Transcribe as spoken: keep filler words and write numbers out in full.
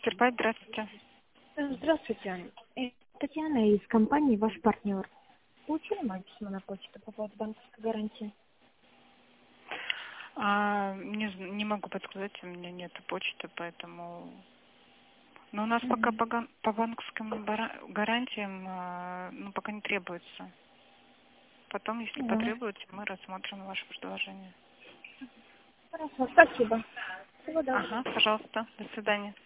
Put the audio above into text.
Мастербайт, здравствуйте. Здравствуйте. Э, Татьяна из компании «Ваш партнер». Получили мое письмо на почту по поводу банковской гарантии? А, не, зн- не могу подсказать, у меня нет почты, поэтому... Но у нас пока Мгм. по, ган- по банковским бара- гарантиям а, ну, пока не требуется. Потом, если Да. потребуется, мы рассмотрим ваше предложение. Хорошо, спасибо. Всего доброго. Ага, пожалуйста, до свидания.